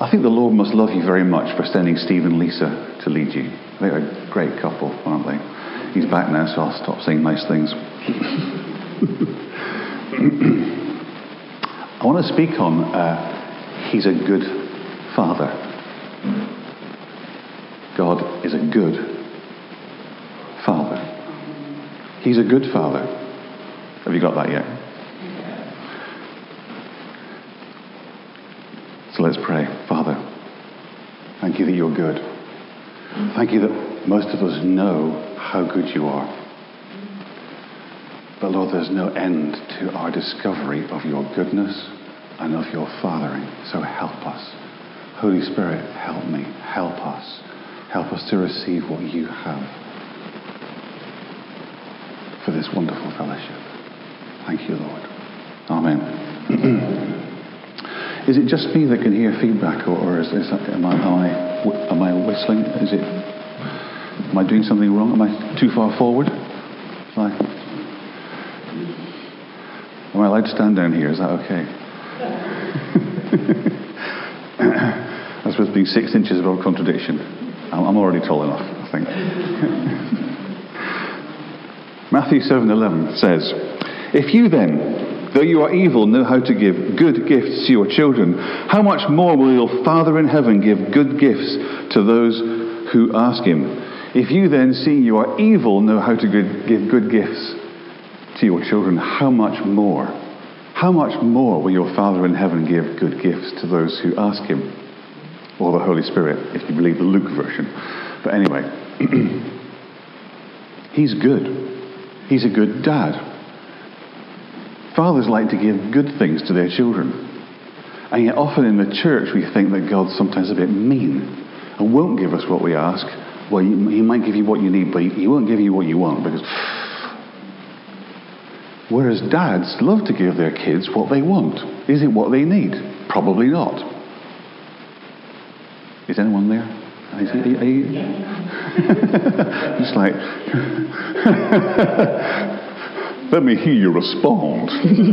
I think the Lord must love you very much for sending Steve and Lisa to lead you. They're a great couple, aren't they? He's back now, so I'll stop saying nice things. I want to speak on He's a good Father. God is a good Father. He's a good Father. Have you got that yet? So let's pray. Father, thank you that you're good. Thank you that most of us know how good you are. But Lord, there's no end to our discovery of your goodness and of your fathering. So help us. Holy Spirit, help me. Help us. Help us to receive what you have for this wonderful fellowship. Thank you, Lord. Amen. Is it just me that can hear feedback, or am I whistling? Am I doing something wrong? Am I too far forward? Am I allowed to stand down here? Is that okay? That's supposed to be 6 inches above contradiction. I'm already tall enough, I think. Matthew 7:11 says, "If you then, though you are evil, know how to give good gifts to your children, how much more will your Father in heaven give good gifts to those who ask him? If you then, seeing you are evil, know how to give good gifts to your children, how much more will your Father in heaven give good gifts to those who ask him?" Or the Holy Spirit, if you believe the Luke version. But anyway, he's good. He's a good dad. Fathers like to give good things to their children. And yet often in the church we think that God's sometimes a bit mean and won't give us what we ask. Well, he might give you what you need, but he won't give you what you want. Whereas dads love to give their kids what they want. Is it what they need? Probably not. Is anyone there? Are you? It's like, let me hear you respond.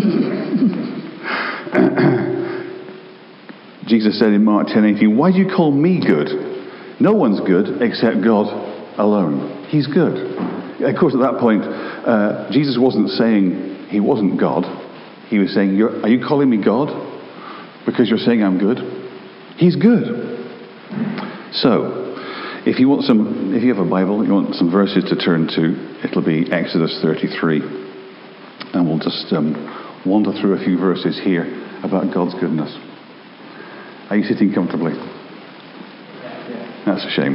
Jesus said in Mark 10:18, "Why do you call me good? No one's good except God alone." He's good. Of course, at that point, Jesus wasn't saying he wasn't God. He was saying, are you calling me God because you're saying I'm good? He's good. So, if you have a Bible, you want some verses to turn to, it'll be Exodus 33. And we'll just wander through a few verses here about God's goodness. Are you sitting comfortably? That's a shame.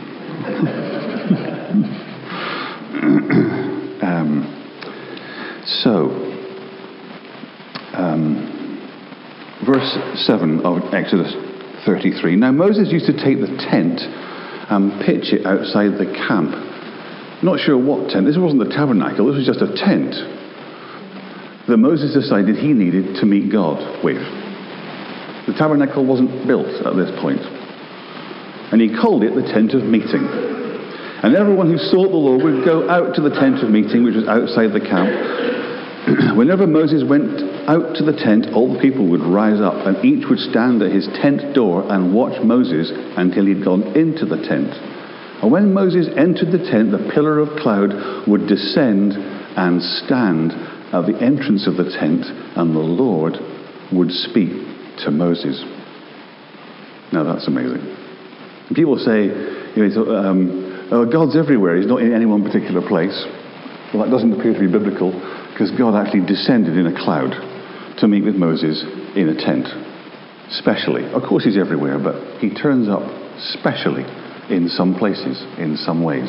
Verse 7 of Exodus 33. "Now Moses used to take the tent and pitch it outside the camp." Not sure what tent. This wasn't the tabernacle. This was just a tent that Moses decided he needed to meet God with. The tabernacle wasn't built at this point. And he called it the tent of meeting. And everyone who sought the Lord would go out to the tent of meeting, which was outside the camp. Whenever Moses went out to the tent, all the people would rise up, and each would stand at his tent door and watch Moses until he'd gone into the tent. And when Moses entered the tent, the pillar of cloud would descend and stand at the entrance of the tent, and the Lord would speak to Moses. Now that's amazing. People say, God's everywhere. He's not in any one particular place. Well, that doesn't appear to be biblical, because God actually descended in a cloud to meet with Moses in a tent. Specially. Of course he's everywhere, but he turns up specially in some places, in some ways.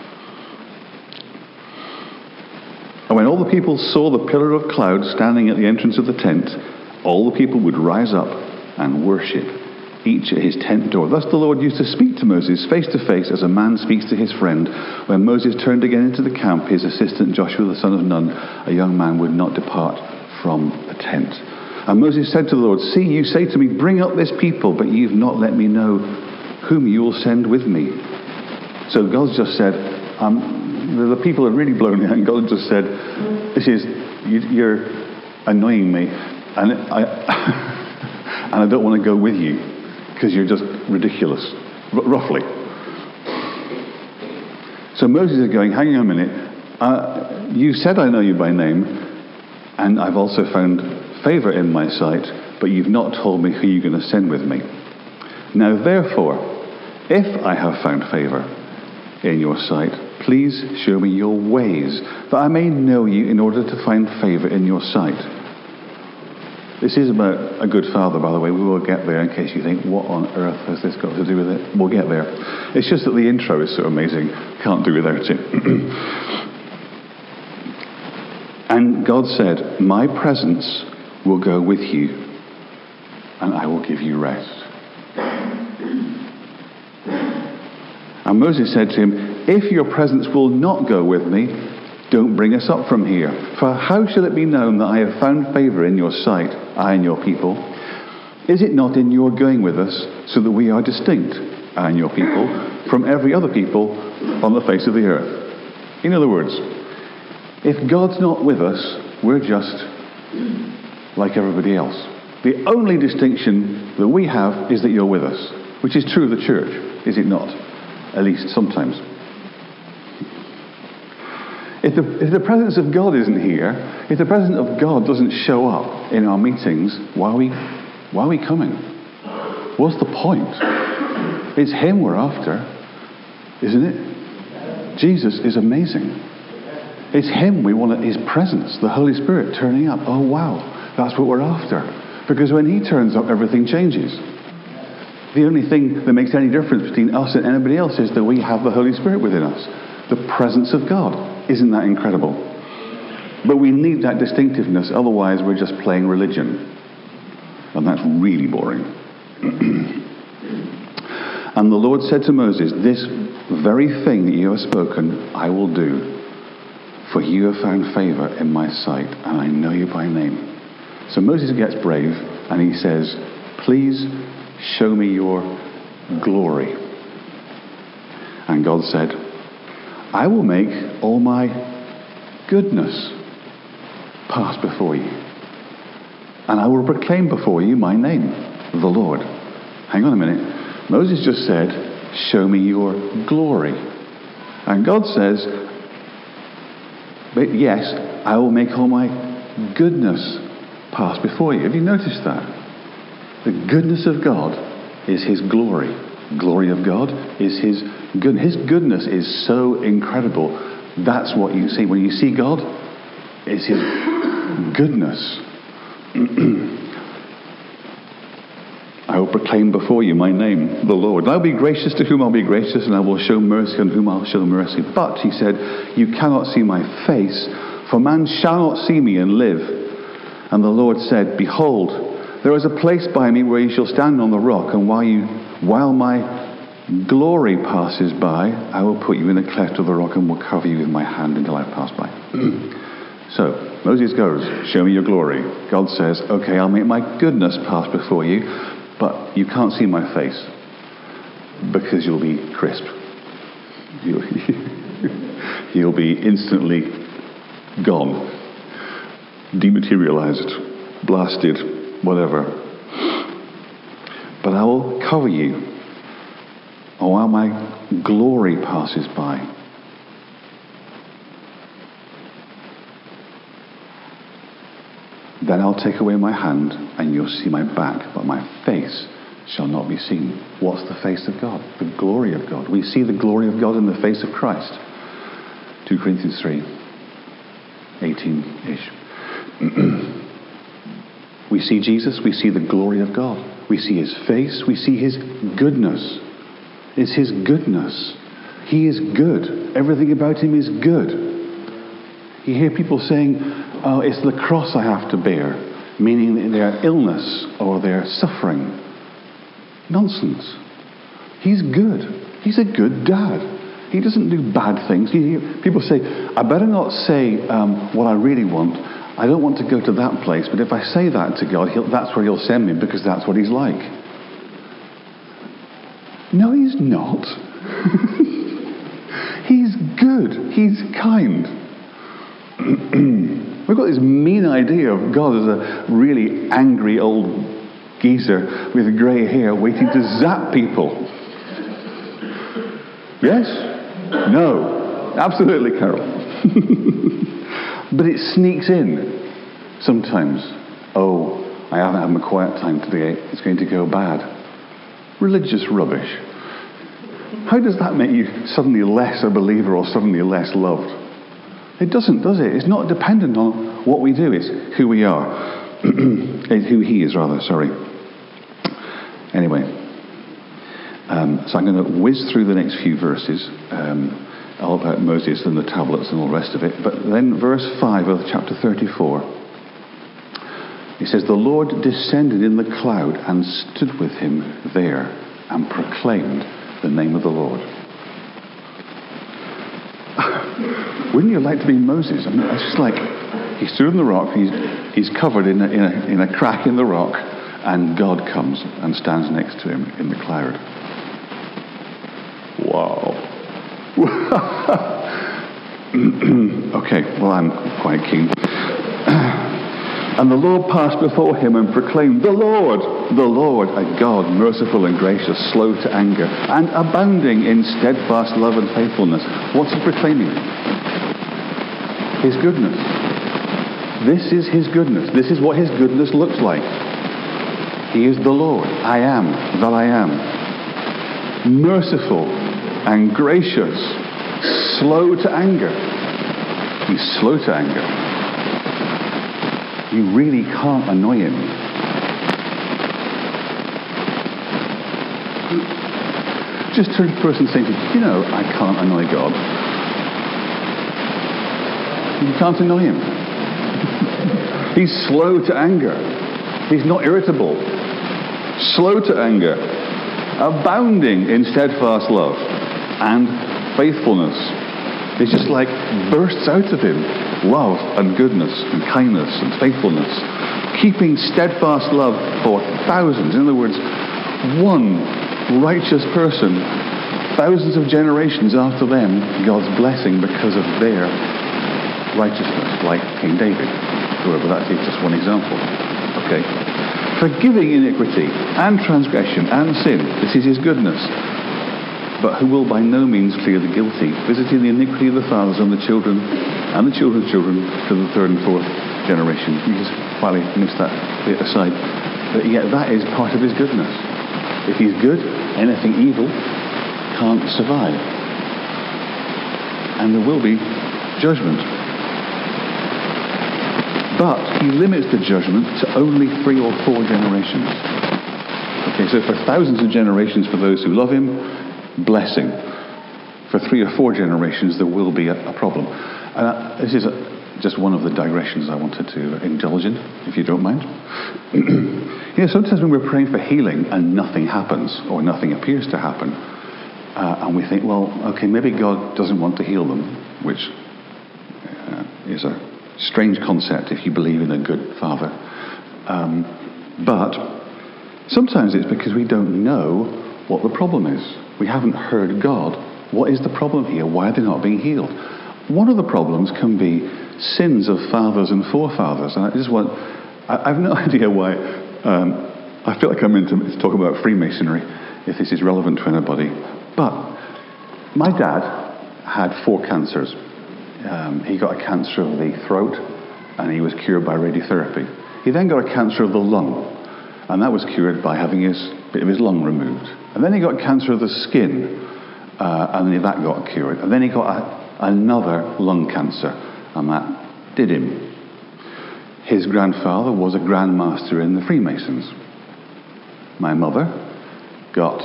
And when all the people saw the pillar of cloud standing at the entrance of the tent, all the people would rise up and worship, each at his tent door. Thus the Lord used to speak to Moses face to face as a man speaks to his friend. When Moses turned again into the camp, his assistant Joshua the son of Nun, a young man, would not depart from the tent. And Moses said to the Lord, "See, you say to me, bring up this people, but you've not let me know whom you will send with me." So God's just said, the people are really blown out, and God just said, you're annoying me, and I don't want to go with you, because you're just ridiculous, roughly. So Moses is going, hang on a minute, you said I know you by name, and I've also found favour in my sight, but you've not told me who you're going to send with me. Now therefore, if I have found favour in your sight, please show me your ways, that I may know you in order to find favour in your sight. This is about a good father, by the way. We will get there in case you think, what on earth has this got to do with it? We'll get there. It's just that the intro is so amazing. Can't do without it. And God said, my presence will go with you, and I will give you rest. And Moses said to him, if your presence will not go with me, don't bring us up from here. For how shall it be known that I have found favour in your sight, I and your people? Is it not in your going with us, so that we are distinct, I and your people, from every other people on the face of the earth? In other words, if God's not with us, we're just like everybody else. The only distinction that we have is that you're with us, which is true of the church, is it not? At least sometimes. If the presence of God isn't here, if the presence of God doesn't show up in our meetings, why are we coming? What's the point? It's Him we're after, isn't it? Jesus is amazing. It's Him we want, His presence, the Holy Spirit turning up. Oh wow, that's what we're after. Because when He turns up, everything changes. The only thing that makes any difference between us and anybody else is that we have the Holy Spirit within us. The presence of God. Isn't that incredible? But we need that distinctiveness, otherwise we're just playing religion. And that's really boring. And the Lord said to Moses, this very thing that you have spoken, I will do. For you have found favour in my sight, and I know you by name. So Moses gets brave, and he says, please show me your glory. And God said, I will make all my goodness pass before you. And I will proclaim before you my name, the Lord. Hang on a minute. Moses just said, show me your glory. And God says, but yes, I will make all my goodness pass before you. Have you noticed that? The goodness of God is His glory. Glory of God is His goodness. His goodness is so incredible. That's what you see. When you see God, it's His goodness. I will proclaim before you my name, the Lord. I'll be gracious to whom I'll be gracious, and I will show mercy on whom I'll show mercy. But, he said, you cannot see my face, for man shall not see me and live. And the Lord said, behold, there is a place by me where you shall stand on the rock, and while my glory passes by, I will put you in a cleft of the rock and will cover you with my hand until I pass by. So, Moses goes, show me your glory. God says, okay, I'll make my goodness pass before you, but you can't see my face because you'll be crisp. You'll be instantly gone, dematerialized, blasted, whatever. But I will cover you while my glory passes by. Then I'll take away my hand and you'll see my back, but my face shall not be seen. What's the face of God? The glory of God. We see the glory of God in the face of Christ. 2 Corinthians 3, 18-ish. We see Jesus, we see the glory of God. We see His face, we see His goodness. It's His goodness. He is good. Everything about Him is good. You hear people saying, oh, it's the cross I have to bear, meaning their illness or their suffering. Nonsense. He's good. He's a good dad. He doesn't do bad things. People say, I better not say what I really want. I don't want to go to that place, but if I say that to God, that's where He'll send me because that's what He's like. No, He's not. He's good. He's kind. We've got this mean idea of God as a really angry old geezer with grey hair waiting to zap people. Yes? No. Absolutely, Carol. But it sneaks in sometimes. Oh, I haven't had my quiet time today. It's going to go bad. Religious rubbish. How does that make you suddenly less a believer or suddenly less loved? It doesn't, does it? It's not dependent on what we do. It's who we are. Who he is, rather. Sorry. Anyway. So I'm going to whiz through the next few verses. All about Moses and the tablets and all the rest of it. But then verse 5 of chapter 34. It says, the Lord descended in the cloud and stood with him there and proclaimed the name of the Lord. Wouldn't you like to be Moses? I mean, it's just like he stood on the rock, he's covered in a crack in the rock, and God comes and stands next to him in the cloud. Wow. Okay, well, I'm quite keen. And the Lord passed before him and proclaimed, the Lord, a God, merciful and gracious, slow to anger, and abounding in steadfast love and faithfulness. What's he proclaiming? His goodness. This is his goodness. This is what his goodness looks like. He is the Lord. I am that I am. Merciful and gracious, slow to anger. He's slow to anger. You really can't annoy him. Just turn to the person and say, you know, I can't annoy God. You can't annoy him. He's slow to anger. He's not irritable. Slow to anger. Abounding in steadfast love and faithfulness. It's just like bursts out of him. Love and goodness and kindness and faithfulness. Keeping steadfast love for thousands. In other words, one righteous person, thousands of generations after them, God's blessing because of their righteousness, like King David. However, that is just one example. Okay. Forgiving iniquity and transgression and sin. This is his goodness. But who will by no means clear the guilty, visiting the iniquity of the fathers on the children and the children's children to the third and fourth generation. You just finally missed that bit aside. But yet that is part of his goodness. If he's good, anything evil can't survive. And there will be judgment. But he limits the judgment to only 3 or 4 generations. Okay, so for thousands of generations for those who love him, blessing. For 3 or 4 generations there will be a problem. And this is just one of the digressions I wanted to indulge in, if you don't mind. Sometimes when we're praying for healing and nothing happens, or nothing appears to happen, and we think, well, okay, maybe God doesn't want to heal them, which is a strange concept if you believe in a good Father. But sometimes it's because we don't know what the problem is. We haven't heard God. What is the problem here? Why are they not being healed? One of the problems can be sins of fathers and forefathers. And I have no idea why. I feel like I'm meant to talk about Freemasonry, if this is relevant to anybody. But my dad had 4 cancers. He got a cancer of the throat, and he was cured by radiotherapy. He then got a cancer of the lung, and that was cured by having a bit of his lung removed. And then he got cancer of the skin, and then that got cured. And then he got another lung cancer, and that did him. His grandfather was a Grand Master in the Freemasons. My mother got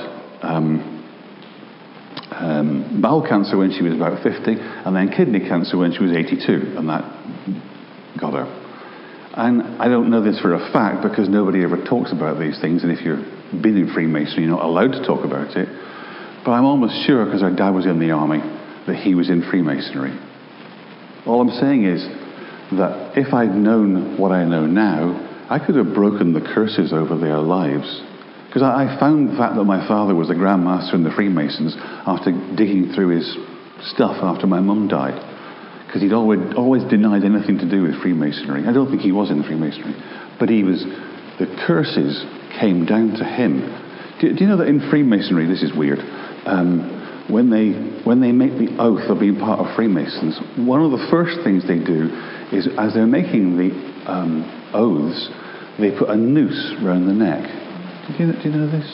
bowel cancer when she was about 50, and then kidney cancer when she was 82, and that got her. And I don't know this for a fact because nobody ever talks about these things, and if you've been in Freemasonry, you're not allowed to talk about it. But I'm almost sure, because our dad was in the army, that he was in Freemasonry. All I'm saying is that if I'd known what I know now, I could have broken the curses over their lives. Because I found the fact that my father was a Grand Master in the Freemasons after digging through his stuff after my mum died. Because he'd always denied anything to do with Freemasonry. I don't think he was in Freemasonry, but he was the curses came down to him. Do you know that in Freemasonry, this is weird, when they make the oath of being part of Freemasons, one of the first things they do is, as they're making the oaths, they put a noose around the neck. Do you know this?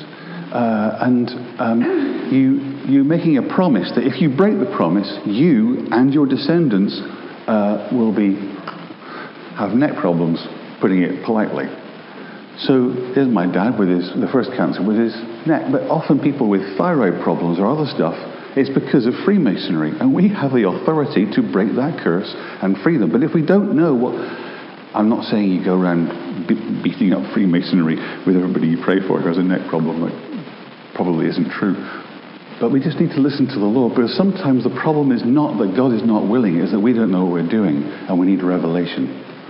You're making a promise that if you break the promise, you and your descendants will have neck problems, putting it politely. So there's my dad with the first cancer with his neck. But often people with thyroid problems or other stuff, it's because of Freemasonry. And we have the authority to break that curse and free them. But if we don't know what... I'm not saying you go around beating up Freemasonry with everybody you pray for who has a neck problem. That probably isn't true. But we just need to listen to the Lord. Because sometimes the problem is not that God is not willing, it's that we don't know what we're doing. And we need revelation.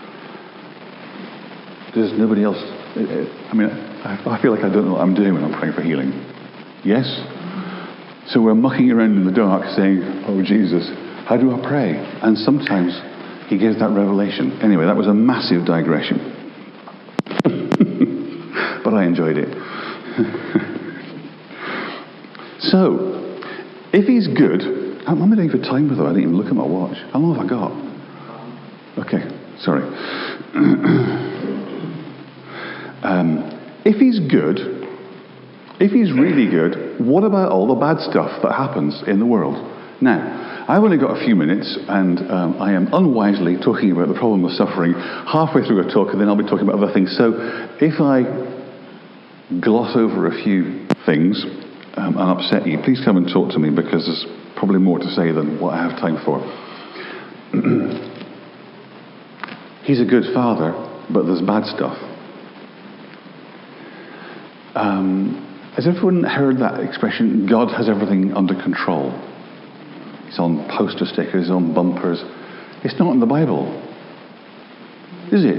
There's nobody else... I feel like I don't know what I'm doing when I'm praying for healing. Yes? So we're mucking around in the dark saying, oh, Jesus, how do I pray? And sometimes he gives that revelation. Anyway, that was a massive digression. But I enjoyed it. So, if he's good... How am I doing for time, by the way? I didn't even look at my watch. How long have I got? Okay, sorry. If he's good, if he's really good, what about all the bad stuff that happens in the world? Now, I've only got a few minutes, and I am unwisely talking about the problem of suffering halfway through a talk, and then I'll be talking about other things. So if I gloss over a few things and upset you, please come and talk to me, because there's probably more to say than what I have time for. He's a good father, but there's bad stuff. Has everyone heard that expression, God has everything under control? It's on poster stickers, on bumpers. It's not in the Bible. Is it?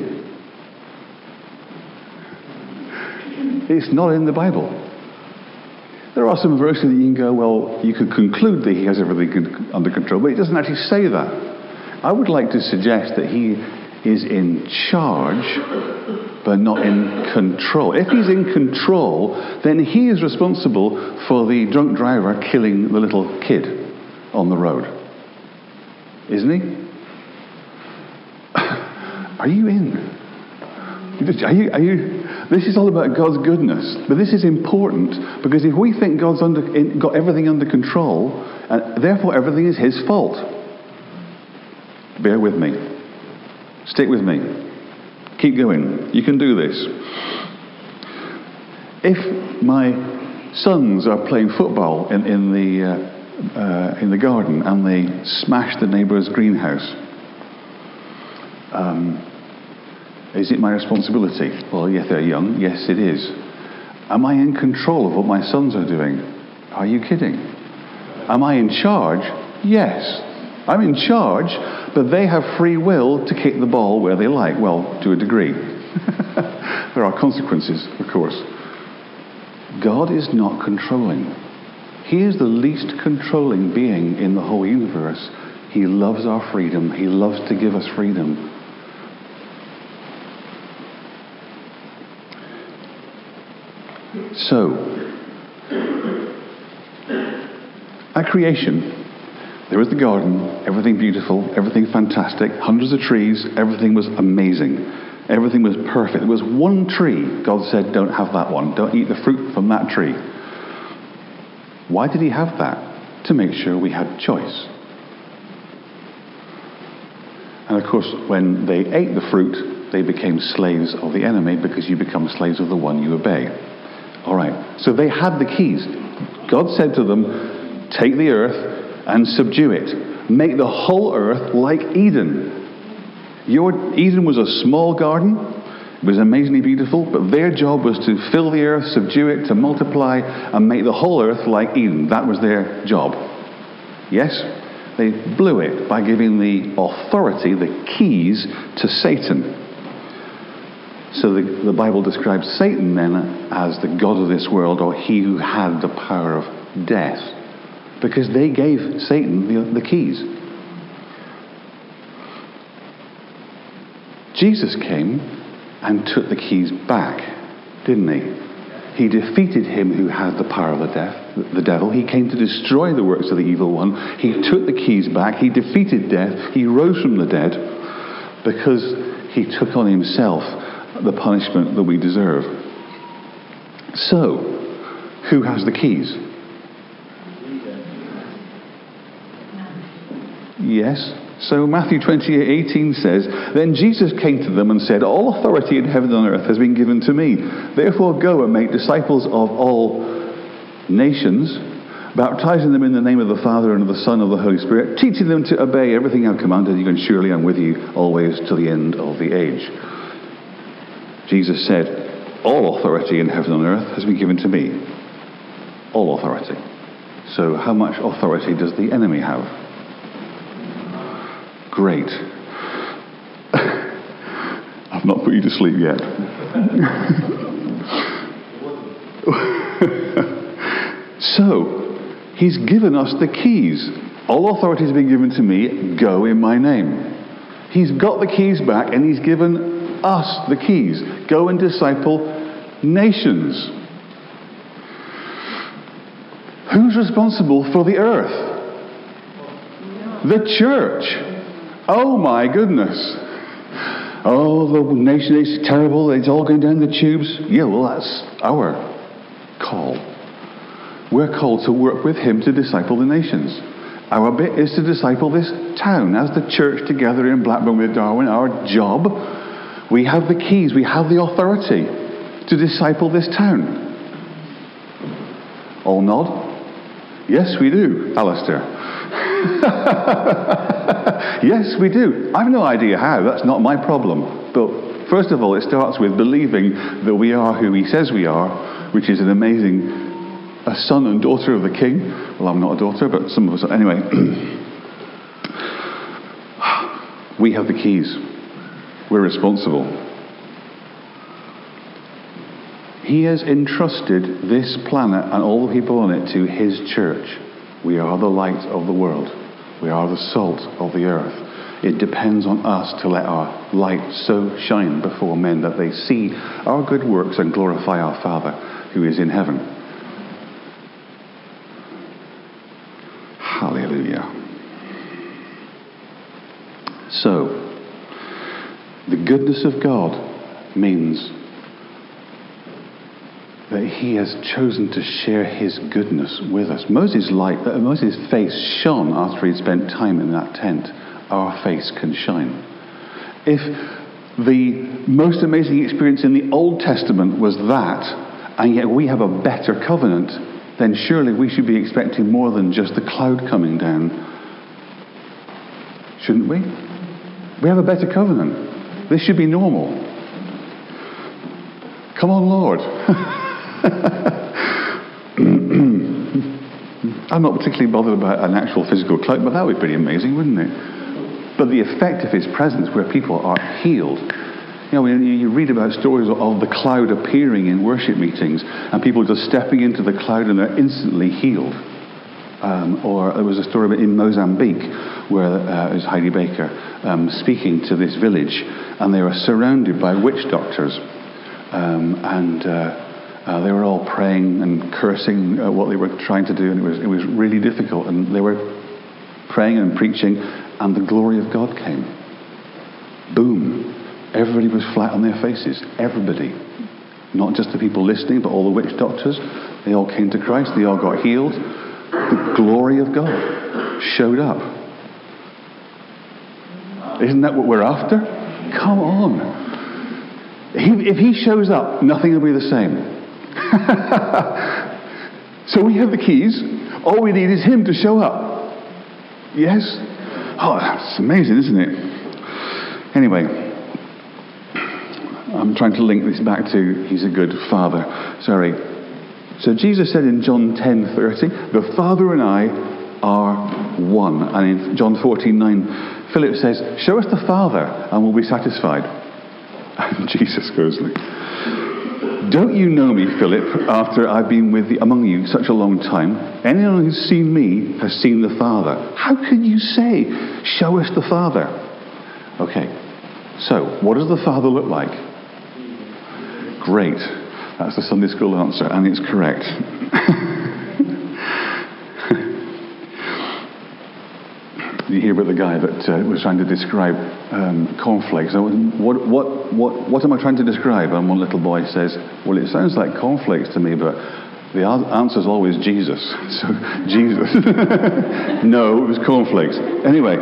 It's not in the Bible. There are some verses that you can go, well, you could conclude that he has everything under control, but it doesn't actually say that. I would like to suggest that he is in charge, but not in control. If he's in control, then he is responsible for the drunk driver killing the little kid on the road. Isn't he? Are you in? Are you? This is all about God's goodness. But this is important, because if we think God's got everything under control, and therefore everything is his fault. Bear with me. Stick with me. Keep going. You can do this. If my sons are playing football in the garden and they smash the neighbour's greenhouse, is it my responsibility? Well, yes, they're young. Yes, it is. Am I in control of what my sons are doing? Are you kidding? Am I in charge? Yes. I'm in charge, but they have free will to kick the ball where they like. Well, to a degree. There are consequences, of course. God is not controlling. He is the least controlling being in the whole universe. He loves our freedom. He loves to give us freedom. So, at creation, there was the garden, everything beautiful, everything fantastic, hundreds of trees, everything was amazing. Everything was perfect. There was one tree, God said, don't have that one. Don't eat the fruit from that tree. Why did he have that? To make sure we had choice. And of course, when they ate the fruit, they became slaves of the enemy, because you become slaves of the one you obey. All right, so they had the keys. God said to them, take the earth and subdue it. Make the whole earth like Eden. Eden was a small garden. It was amazingly beautiful, but their job was to fill the earth, subdue it, to multiply, and make the whole earth like Eden. That was their job. Yes? They blew it by giving the authority, the keys, to Satan. So the Bible describes Satan then as the god of this world, or he who had the power of death. Because they gave Satan the keys. Jesus came and took the keys back. didn't he? He defeated him who had the power of the devil. He came to destroy the works of the evil one. He took the keys back. He defeated death. He rose from the dead because he took on himself the punishment that we deserve. So, who has the keys? Yes. So Matthew 28:18 says, "Then Jesus came to them and said, 'All authority in heaven and on earth has been given to me. Therefore go and make disciples of all nations, baptizing them in the name of the Father and of the Son and of the Holy Spirit, teaching them to obey everything I've commanded you, and surely I'm with you always to the end of the age.'" Jesus said, "All authority in heaven and on earth has been given to me." All authority. So how much authority does the enemy have? Great. I've not put you to sleep yet. So, he's given us the keys. All authority has been given to me. Go in my name. He's got the keys back and he's given us the keys. Go and disciple nations. Who's responsible for the earth? The church. Oh my goodness. Oh, the nation is terrible. It's all going down the tubes. Yeah, well, that's our call. We're called to work with him to disciple the nations. Our bit is to disciple this town. As the church together in Blackburn with Darwin, our job, we have the keys, we have the authority to disciple this town. All nod? Yes, we do, Alistair. Yes, we do. I've no idea how. That's not my problem. But first of all, it starts with believing that we are who he says we are, which is a son and daughter of the king. Well, I'm not a daughter, but some of us are. Anyway, we have the keys. We're responsible. He has entrusted this planet and all the people on it to his church. We are the light of the world. We are the salt of the earth. It depends on us to let our light so shine before men that they see our good works and glorify our Father who is in heaven. Hallelujah. So, the goodness of God means that he has chosen to share his goodness with us. Moses' face shone after he'd spent time in that tent. Our face can shine. If the most amazing experience in the Old Testament was that, and yet we have a better covenant, then surely we should be expecting more than just the cloud coming down. Shouldn't we? We have a better covenant. This should be normal. Come on, Lord. I'm not particularly bothered about an actual physical cloud, but that would be pretty amazing, wouldn't it? But the effect of his presence where people are healed. You know, when you read about stories of the cloud appearing in worship meetings and people just stepping into the cloud and they're instantly healed. Or there was a story in Mozambique where it was Heidi Baker speaking to this village, and they were surrounded by witch doctors. They were all praying and cursing what they were trying to do, and it was really difficult. And they were praying and preaching, and the glory of God came. Boom. Everybody was flat on their faces. Everybody. Not just the people listening, but all the witch doctors. They all came to Christ. They all got healed. The glory of God showed up. Isn't that what we're after? Come on. If he shows up, nothing will be the same. So we have the keys. All we need is him to show up. Yes? Oh, that's amazing, isn't it? Anyway, I'm trying to link this back to he's a good father. Sorry. So Jesus said in John 10:30, the Father and I are one. And in John 14:9, Philip says, show us the Father and we'll be satisfied. And Jesus goes, don't you know me, Philip, after I've been among you such a long time? Anyone who's seen me has seen the Father. How can you say, show us the Father? Okay, so what does the Father look like? Great. That's the Sunday school answer, and it's correct. You hear about the guy that was trying to describe cornflakes. What am I trying to describe? And one little boy says, well, it sounds like cornflakes to me, but the answer is always Jesus. So, Jesus. No, it was cornflakes. Anyway.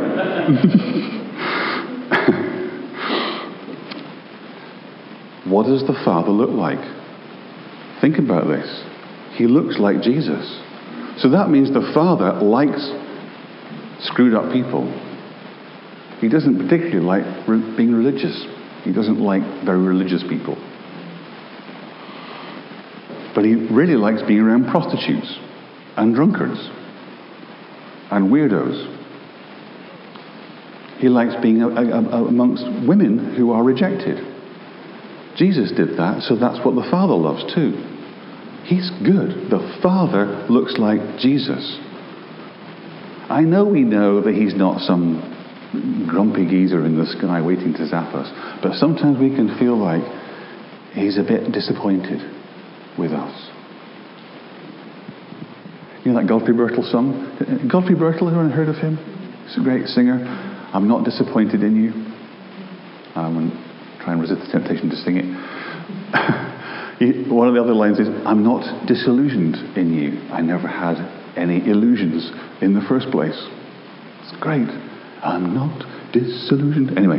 What does the Father look like? Think about this. He looks like Jesus. So that means the Father likes screwed up people. He doesn't particularly like being religious. He doesn't like very religious people. But he really likes being around prostitutes and drunkards and weirdos. He likes being amongst women who are rejected. Jesus did that, so that's what the Father loves too. He's good. The Father looks like Jesus. I know we know that he's not some grumpy geezer in the sky waiting to zap us, but sometimes we can feel like he's a bit disappointed with us. You know that Godfrey Birtle song? Godfrey Birtle, anyone heard of him? He's a great singer. I'm not disappointed in you. I'm going to try and resist the temptation to sing it. One of the other lines is, I'm not disillusioned in you. I never had any illusions in the first place. It's great. I'm not disillusioned. Anyway.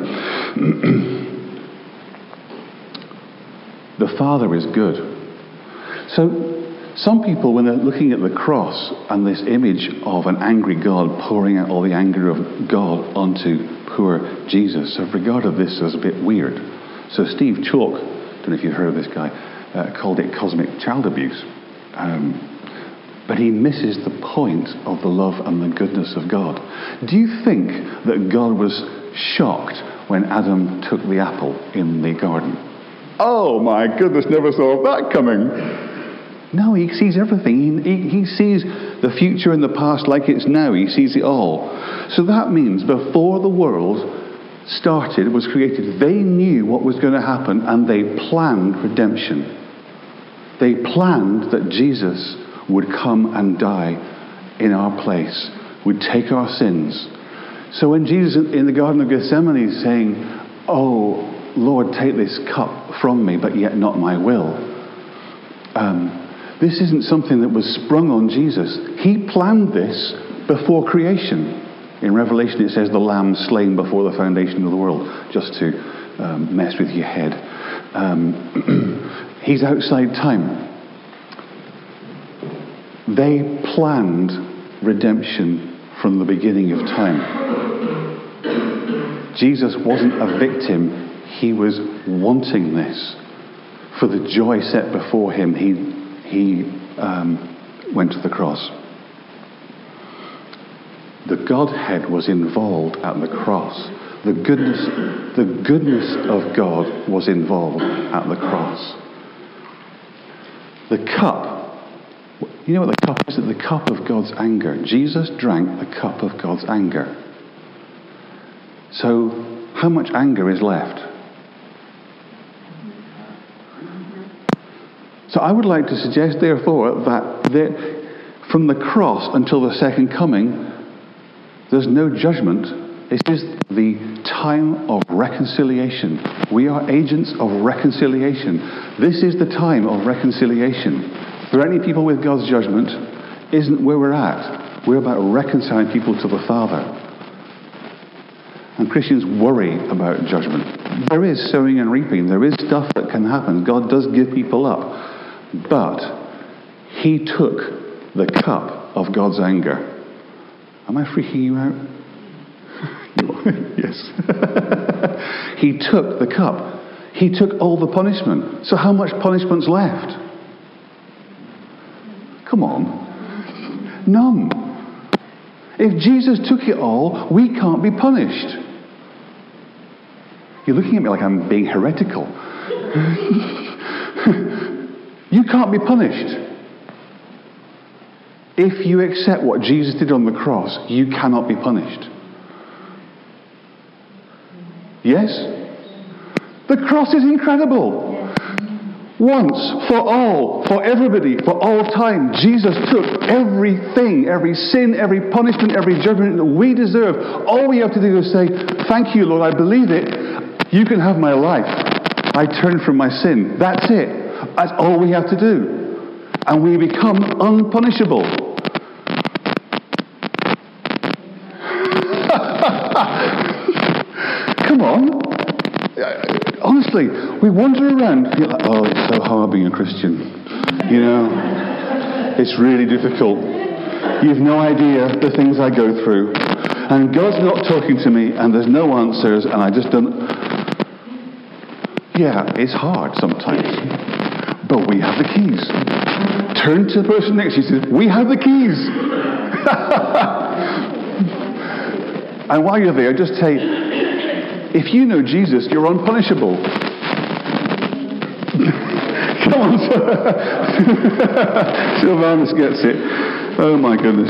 The Father is good. So, some people, when they're looking at the cross and this image of an angry God pouring out all the anger of God onto poor Jesus, have regarded this as a bit weird. So Steve Chalke, I don't know if you've heard of this guy, called it cosmic child abuse. But he misses the point of the love and the goodness of God. Do you think that God was shocked when Adam took the apple in the garden? Oh my goodness, never saw that coming. No, he sees everything. He sees the future and the past like it's now. He sees it all. So that means before the world started, was created, they knew what was going to happen and they planned redemption. They planned that Jesus would come and die in our place, would take our sins. So when Jesus in the Garden of Gethsemane is saying, oh, Lord, take this cup from me, but yet not my will. This isn't something that was sprung on Jesus. He planned this before creation. In Revelation it says the Lamb slain before the foundation of the world, just to mess with your head. He's outside time. They planned redemption from the beginning of time. Jesus wasn't a victim. He was wanting this. For the joy set before him, he went to the cross. The Godhead was involved at the cross. The goodness of God was involved at the cross. The cup. You know what the cup is? The cup of God's anger. Jesus drank the cup of God's anger. So, how much anger is left? So I would like to suggest, therefore, that from the cross until the second coming, there's no judgment. It is the time of reconciliation. We are agents of reconciliation. This is the time of reconciliation. Threatening people with God's judgment isn't where we're at. We're about reconciling people to the Father. And Christians worry about judgment. There is sowing and reaping. There is stuff that can happen. God does give people up. But he took the cup of God's anger. Am I freaking you out? Yes. He took the cup. He took all the punishment. So how much punishment's left? Come on. None. If Jesus took it all, we can't be punished. You're looking at me like I'm being heretical. You can't be punished. If you accept what Jesus did on the cross, you cannot be punished. Yes? The cross is incredible. Once, for all, for everybody, for all time, Jesus took everything, every sin, every punishment, every judgment that we deserve. All we have to do is say, thank you, Lord, I believe it. You can have my life. I turn from my sin. That's it. That's all we have to do. And we become unpunishable. Come on. Honestly, we wander around, you're like, oh, it's so hard being a Christian. You know, it's really difficult. You've no idea the things I go through. And God's not talking to me, and there's no answers, and I just don't... Yeah, it's hard sometimes. But we have the keys. Turn to the person next to you and say, we have the keys. And while you're there, just say, if you know Jesus, you're unpunishable. Come on, Sylvanus gets it. Oh my goodness.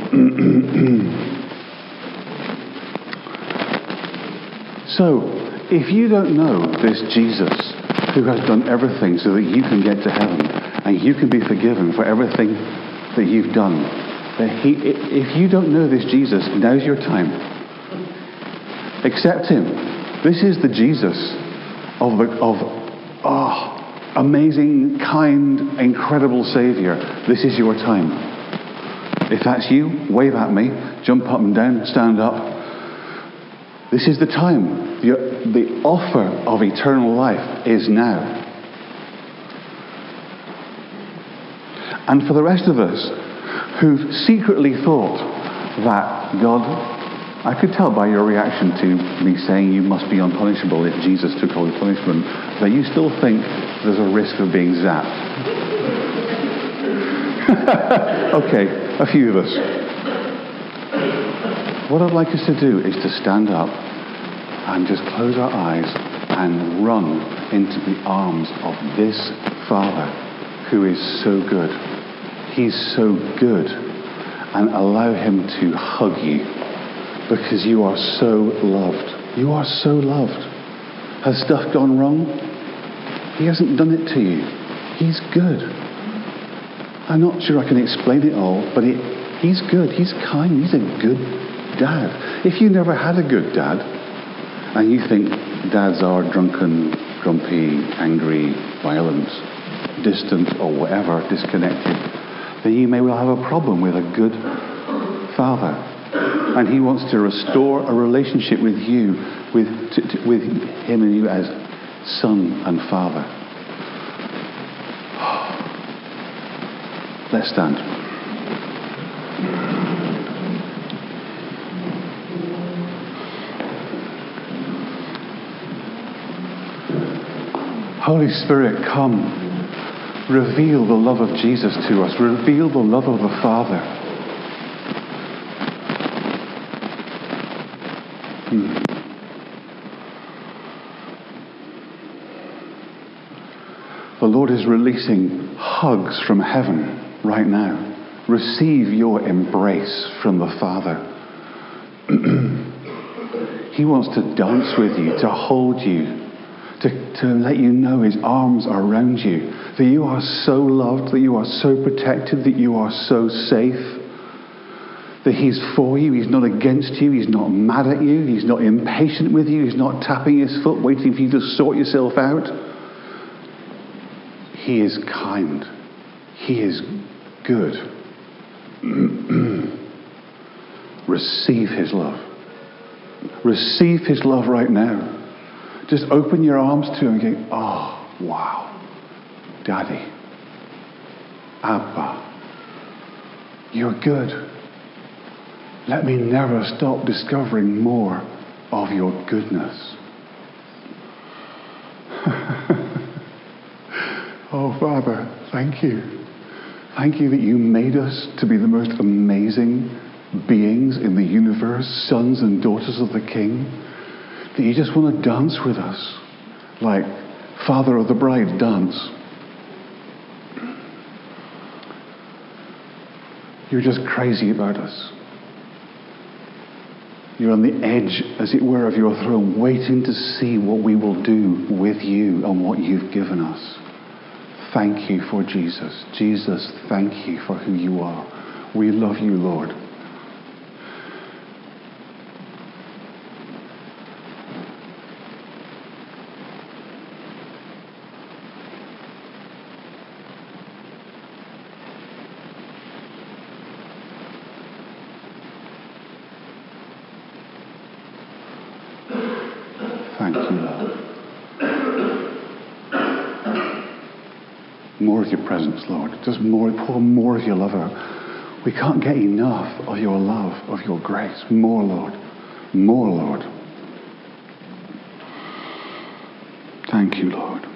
So, if you don't know this Jesus who has done everything so that you can get to heaven and you can be forgiven for everything that you've done, if you don't know this Jesus, now's your time. Accept him. This is the Jesus of amazing, kind, incredible Saviour. This is your time. If that's you, wave at me, jump up and down, stand up. This is the time. The offer of eternal life is now. And for the rest of us who've secretly thought that God... I could tell by your reaction to me saying you must be unpunishable if Jesus took all the punishment, that you still think there's a risk of being zapped. Okay, a few of us. What I'd like us to do is to stand up and just close our eyes and run into the arms of this Father who is so good. He's so good. And allow him to hug you. Because you are so loved. You are so loved. Has stuff gone wrong? He hasn't done it to you. He's good. I'm not sure I can explain it all, but he's good. He's kind. He's a good dad. If you never had a good dad, and you think dads are drunken, grumpy, angry, violent, distant, or whatever, disconnected, then you may well have a problem with a good father. And he wants to restore a relationship with you, with him and you as son and father. Let's stand. Holy Spirit, come. Reveal the love of Jesus to us. Reveal the love of the Father. The Lord is releasing hugs from heaven right now. Receive your embrace from the Father. He wants to dance with you, to hold you, to let you know his arms are around you, that you are so loved, that you are so protected, that you are so safe. That he's for you, he's not against you, he's not mad at you, he's not impatient with you, he's not tapping his foot waiting for you to sort yourself out. He is kind. He is good. Receive his love. Receive his love right now. Just open your arms to him and go, oh, wow. Daddy. Abba. You're good. Let me never stop discovering more of your goodness. Oh, Father, thank you. Thank you that you made us to be the most amazing beings in the universe, sons and daughters of the King. That you just want to dance with us, like Father of the Bride dance. You're just crazy about us. You're on the edge, as it were, of your throne, waiting to see what we will do with you and what you've given us. Thank you for Jesus. Jesus, thank you for who you are. We love you, Lord. Thank you, Lord. More of your presence, Lord. Just more, pour more of your love out. We can't get enough of your love, of your grace. More, Lord. More, Lord. Thank you, Lord.